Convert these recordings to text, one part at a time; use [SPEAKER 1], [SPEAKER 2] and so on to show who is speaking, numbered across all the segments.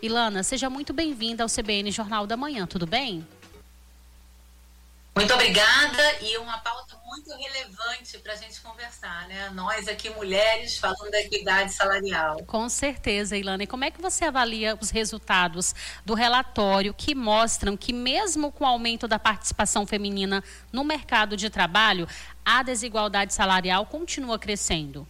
[SPEAKER 1] Ilana, seja muito bem-vinda ao CBN Jornal da Manhã, tudo bem?
[SPEAKER 2] Muito obrigada, e uma pauta muito relevante para a gente conversar, né? Nós aqui, mulheres, falando da equidade salarial.
[SPEAKER 1] Com certeza, Ilana. E como é que você avalia os resultados do relatório que mostram que mesmo com o aumento da participação feminina no mercado de trabalho, a desigualdade salarial continua crescendo?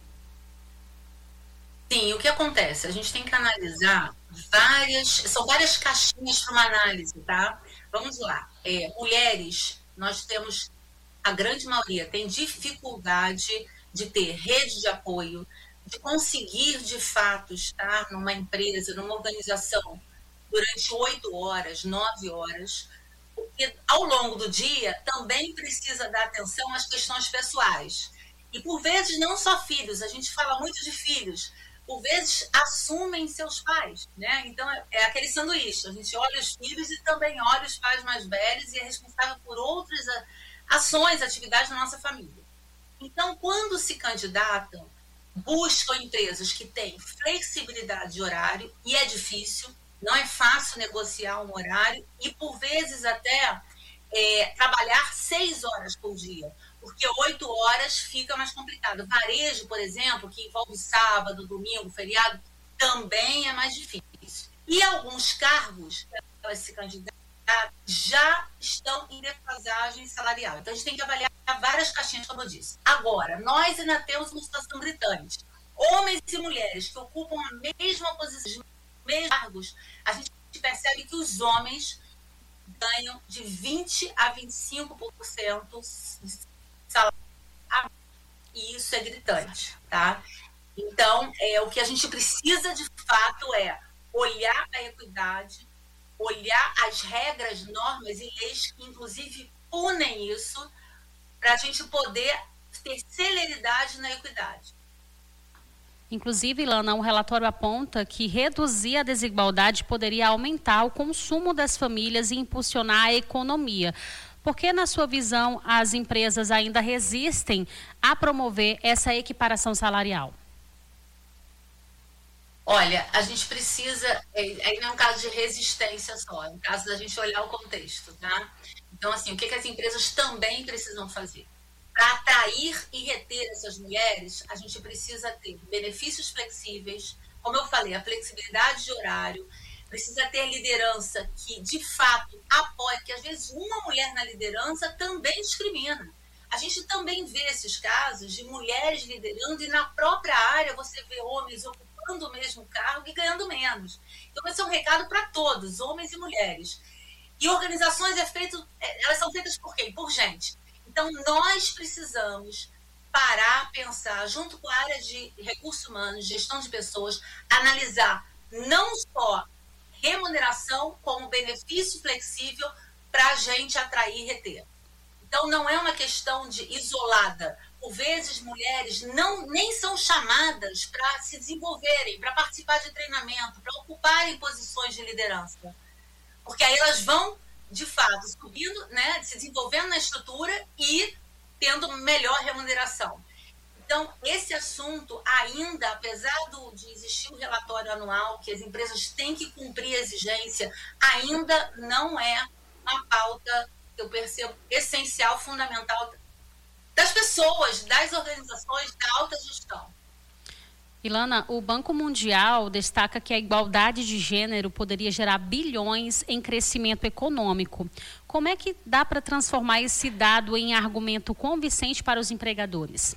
[SPEAKER 2] Sim, o que acontece? A gente tem que analisar são várias caixinhas para uma análise, tá? Vamos lá. Mulheres, nós temos, a grande maioria tem dificuldade de ter rede de apoio, de conseguir, de fato, estar numa empresa, numa organização, durante 8 horas, 9 horas, porque ao longo do dia também precisa dar atenção às questões pessoais. E por vezes não só filhos, a gente fala muito de filhos, por vezes assumem seus pais, né? Então é aquele sanduíche, a gente olha os filhos e também olha os pais mais velhos e é responsável por outras ações, atividades da nossa família. Então, quando se candidatam, buscam empresas que têm flexibilidade de horário, e é difícil, não é fácil negociar um horário, e por vezes até trabalhar 6 horas por dia, porque 8 horas fica mais complicado. Varejo, por exemplo, que envolve sábado, domingo, feriado, também é mais difícil. E alguns cargos que elas se candidatam já estão em defasagem salarial. Então, a gente tem que avaliar várias caixinhas, como eu disse. Agora, nós ainda temos uma situação gritante. Homens e mulheres que ocupam a mesma posição, os mesmos cargos, a gente percebe que os homens ganham de 20% a 25% de salário. E isso é gritante, tá? Então, o que a gente precisa, de fato, é olhar a equidade, olhar as regras, normas e leis que, inclusive, punem isso, para a gente poder ter celeridade na equidade.
[SPEAKER 1] Inclusive, Ilana, um relatório aponta que reduzir a desigualdade poderia aumentar o consumo das famílias e impulsionar a economia. Por que, na sua visão, as empresas ainda resistem a promover essa equiparação salarial?
[SPEAKER 2] Olha, a gente precisa, aí não é um caso de resistência só, é um caso da gente olhar o contexto, tá? Então, assim, o que as empresas também precisam fazer? Para atrair e reter essas mulheres, a gente precisa ter benefícios flexíveis, como eu falei, a flexibilidade de horário, precisa ter liderança que, de fato, apoie, porque às vezes uma mulher na liderança também discrimina. A gente também vê esses casos de mulheres liderando e na própria área você vê homens ocupando o mesmo cargo e ganhando menos. Então, esse é um recado para todos, homens e mulheres. E organizações elas são feitas por quem? Por gente. Então, nós precisamos parar, pensar, junto com a área de recursos humanos, gestão de pessoas, analisar não só remuneração como benefício flexível para a gente atrair e reter. Então, não é uma questão de isolada. Por vezes, mulheres nem são chamadas para se desenvolverem, para participar de treinamento, para ocuparem posições de liderança. Porque aí elas vão, de fato, subindo, né, se desenvolvendo na estrutura e tendo melhor remuneração. Então, esse assunto ainda, apesar de existir o relatório anual, que as empresas têm que cumprir a exigência, ainda não é uma pauta, eu percebo, essencial, fundamental das pessoas, das organizações, da alta gestão.
[SPEAKER 1] Ilana, o Banco Mundial destaca que a igualdade de gênero poderia gerar bilhões em crescimento econômico. Como é que dá para transformar esse dado em argumento convincente para os empregadores?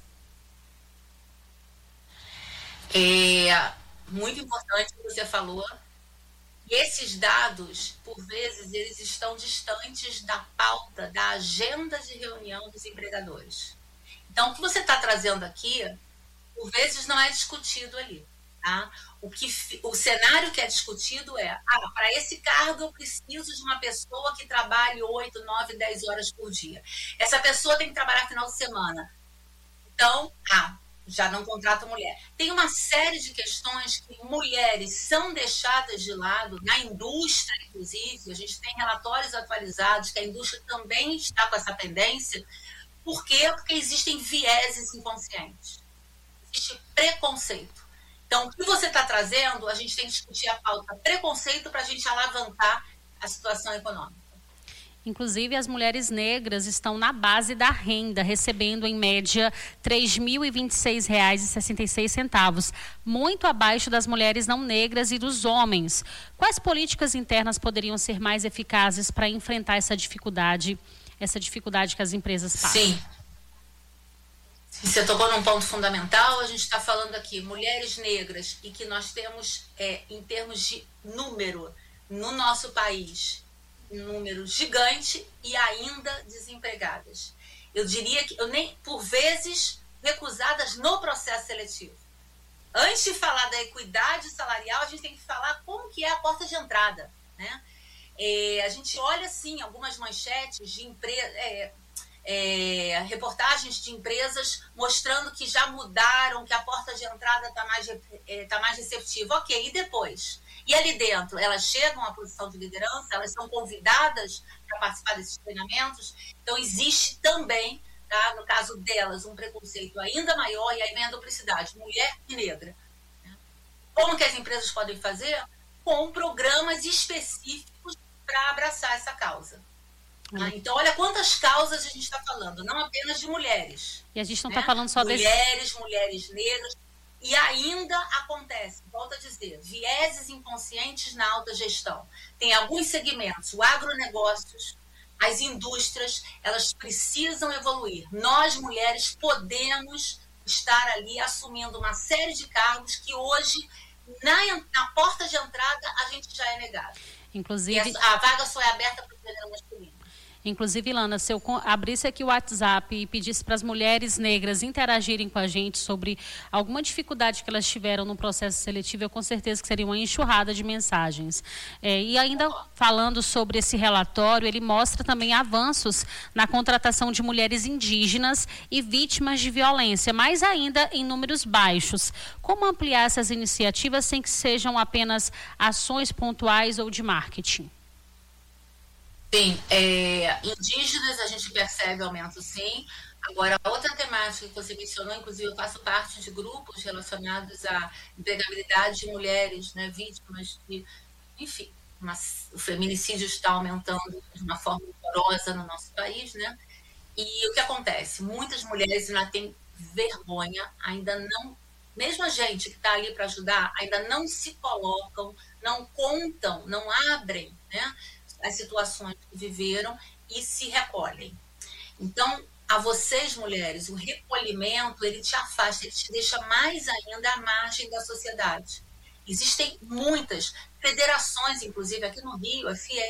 [SPEAKER 2] É muito importante o que você falou. E esses dados, por vezes, eles estão distantes da pauta, da agenda de reunião dos empregadores. Então, o que você está trazendo aqui, por vezes, não é discutido ali. Tá? O cenário que é discutido é, para esse cargo eu preciso de uma pessoa que trabalhe 8, 9, 10 horas por dia. Essa pessoa tem que trabalhar final de semana. Então, já não contrata mulher. Tem uma série de questões que mulheres são deixadas de lado, na indústria, inclusive, a gente tem relatórios atualizados que a indústria também está com essa tendência. Por quê? Porque existem vieses inconscientes. Existe preconceito. Então, o que você está trazendo, a gente tem que discutir a pauta preconceito para a gente alavancar a situação econômica.
[SPEAKER 1] Inclusive, as mulheres negras estão na base da renda, recebendo, em média, R$ 3.026,66, muito abaixo das mulheres não negras e dos homens. Quais políticas internas poderiam ser mais eficazes para enfrentar essa dificuldade que as empresas passam?
[SPEAKER 2] Sim. Você tocou num ponto fundamental. A gente está falando aqui, mulheres negras, e que nós temos, em termos de número, no nosso país, um número gigante e ainda desempregadas. Eu diria que, por vezes, recusadas no processo seletivo. Antes de falar da equidade salarial, a gente tem que falar como que é a porta de entrada, né? A gente olha, sim, algumas manchetes de reportagens de empresas mostrando que já mudaram, que a porta de entrada está mais receptiva. Ok, e depois? E ali dentro, elas chegam à posição de liderança, elas são convidadas para participar desses treinamentos. Então, existe também, tá, no caso delas, um preconceito ainda maior, e aí vem a duplicidade, mulher e negra. Como que as empresas podem fazer? Com programas específicos para abraçar essa causa. Então, olha quantas causas a gente está falando, não apenas de mulheres.
[SPEAKER 1] E a gente não está falando só
[SPEAKER 2] mulheres negras. E ainda acontece, volto a dizer, vieses inconscientes na alta gestão. Tem alguns segmentos, o agronegócios, as indústrias, elas precisam evoluir. Nós, mulheres, podemos estar ali assumindo uma série de cargos que hoje, na porta de entrada, a gente já é negado.
[SPEAKER 1] Inclusive,
[SPEAKER 2] a vaga só é aberta para o gênero masculino.
[SPEAKER 1] Inclusive, Ilana, se eu abrisse aqui o WhatsApp e pedisse para as mulheres negras interagirem com a gente sobre alguma dificuldade que elas tiveram no processo seletivo, eu com certeza que seria uma enxurrada de mensagens. E ainda falando sobre esse relatório, ele mostra também avanços na contratação de mulheres indígenas e vítimas de violência, mas ainda em números baixos. Como ampliar essas iniciativas sem que sejam apenas ações pontuais ou de marketing?
[SPEAKER 2] Sim, indígenas a gente percebe aumento, sim. Agora, outra temática que você mencionou, inclusive eu faço parte de grupos relacionados à empregabilidade de mulheres, né, vítimas de, enfim, o feminicídio está aumentando de uma forma horrorosa no nosso país, né? E o que acontece? Muitas mulheres ainda têm vergonha, ainda não, mesmo a gente que está ali para ajudar, ainda não se colocam, não contam, não abrem, né, as situações que viveram e se recolhem. Então, a vocês, mulheres, o recolhimento, ele te afasta, ele te deixa mais ainda à margem da sociedade. Existem muitas federações, inclusive aqui no Rio,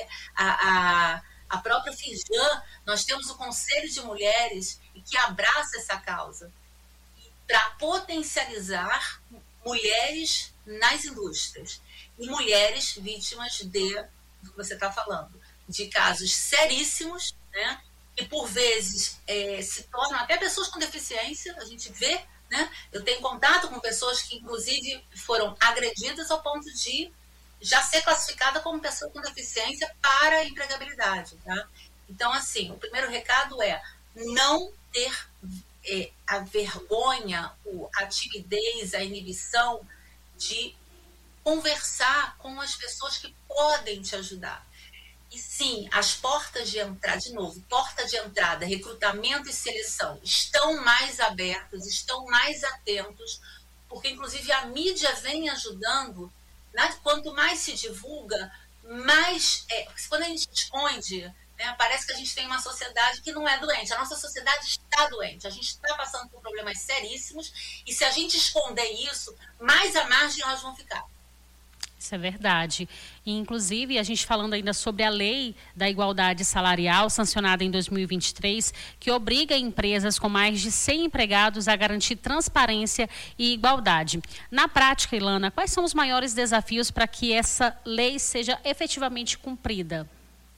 [SPEAKER 2] a própria FIJAN, nós temos o Conselho de Mulheres que abraça essa causa para potencializar mulheres nas indústrias e mulheres vítimas do que você está falando, de casos seríssimos, né? E por vezes se tornam até pessoas com deficiência, a gente vê, né? Eu tenho contato com pessoas que inclusive foram agredidas ao ponto de já ser classificada como pessoa com deficiência para a empregabilidade, tá? Então, assim, o primeiro recado é não ter a vergonha, a timidez, a inibição de conversar com as pessoas que podem te ajudar. E sim, as portas de entrada, de novo, porta de entrada, recrutamento e seleção estão mais abertas, estão mais atentos, porque inclusive a mídia vem ajudando, né? Quanto mais se divulga, mais... quando a gente esconde, né, parece que a gente tem uma sociedade que não é doente. A nossa sociedade está doente, a gente está passando por problemas seríssimos, e se a gente esconder isso, mais à margem elas vão ficar.
[SPEAKER 1] Isso é verdade. E, inclusive, a gente falando ainda sobre a lei da igualdade salarial, sancionada em 2023, que obriga empresas com mais de 100 empregados a garantir transparência e igualdade. Na prática, Ilana, quais são os maiores desafios para que essa lei seja efetivamente cumprida?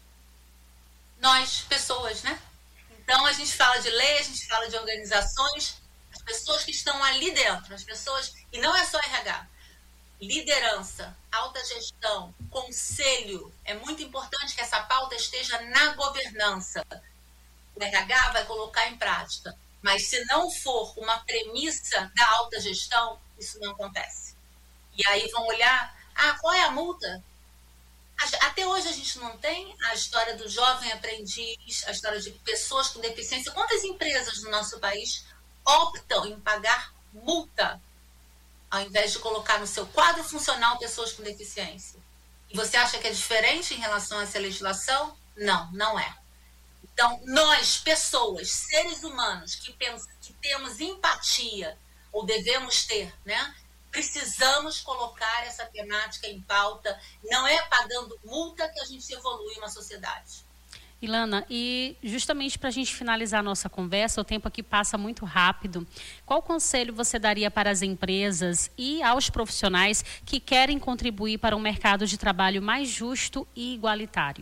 [SPEAKER 2] Nós, pessoas, né? Então, a gente fala de lei, a gente fala de organizações, as pessoas que estão ali dentro, as pessoas, e não é só RH, liderança, alta gestão, conselho. É muito importante que essa pauta esteja na governança. O RH vai colocar em prática. Mas se não for uma premissa da alta gestão, isso não acontece. E aí vão olhar, qual é a multa? Até hoje a gente não tem a história do jovem aprendiz, a história de pessoas com deficiência. Quantas empresas no nosso país optam em pagar multa ao invés de colocar no seu quadro funcional pessoas com deficiência? E você acha que é diferente em relação a essa legislação? Não, não é. Então, nós, pessoas, seres humanos, que temos empatia, ou devemos ter, né? Precisamos colocar essa temática em pauta. Não é pagando multa que a gente evolui uma sociedade.
[SPEAKER 1] Ilana, e justamente para a gente finalizar a nossa conversa, o tempo aqui passa muito rápido. Qual conselho você daria para as empresas e aos profissionais que querem contribuir para um mercado de trabalho mais justo e igualitário?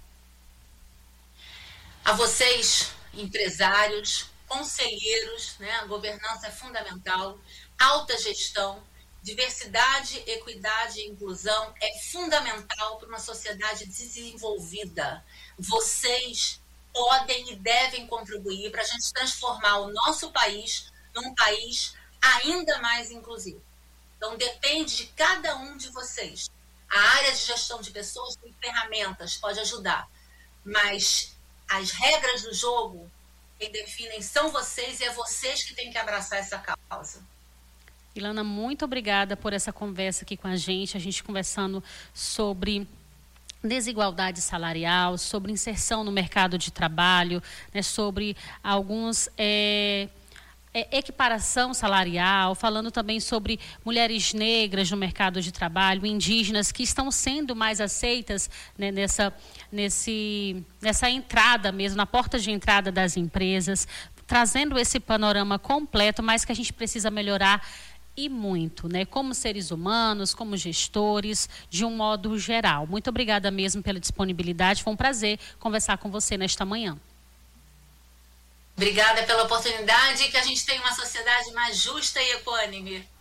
[SPEAKER 2] A vocês, empresários, conselheiros, né? A governança é fundamental, alta gestão, diversidade, equidade e inclusão é fundamental para uma sociedade desenvolvida. Vocês podem e devem contribuir para a gente transformar o nosso país num país ainda mais inclusivo. Então, depende de cada um de vocês. A área de gestão de pessoas tem ferramentas, pode ajudar, mas as regras do jogo, quem definem são vocês e é vocês que têm que abraçar essa causa.
[SPEAKER 1] Ilana, muito obrigada por essa conversa aqui com a gente conversando sobre desigualdade salarial, sobre inserção no mercado de trabalho, né, sobre alguns equiparação salarial, falando também sobre mulheres negras no mercado de trabalho, indígenas que estão sendo mais aceitas, né, nessa entrada mesmo, na porta de entrada das empresas, trazendo esse panorama completo, mas que a gente precisa melhorar e muito, né? Como seres humanos, como gestores, de um modo geral. Muito obrigada mesmo pela disponibilidade. Foi um prazer conversar com você nesta manhã.
[SPEAKER 2] Obrigada pela oportunidade e que a gente tenha uma sociedade mais justa e equânime.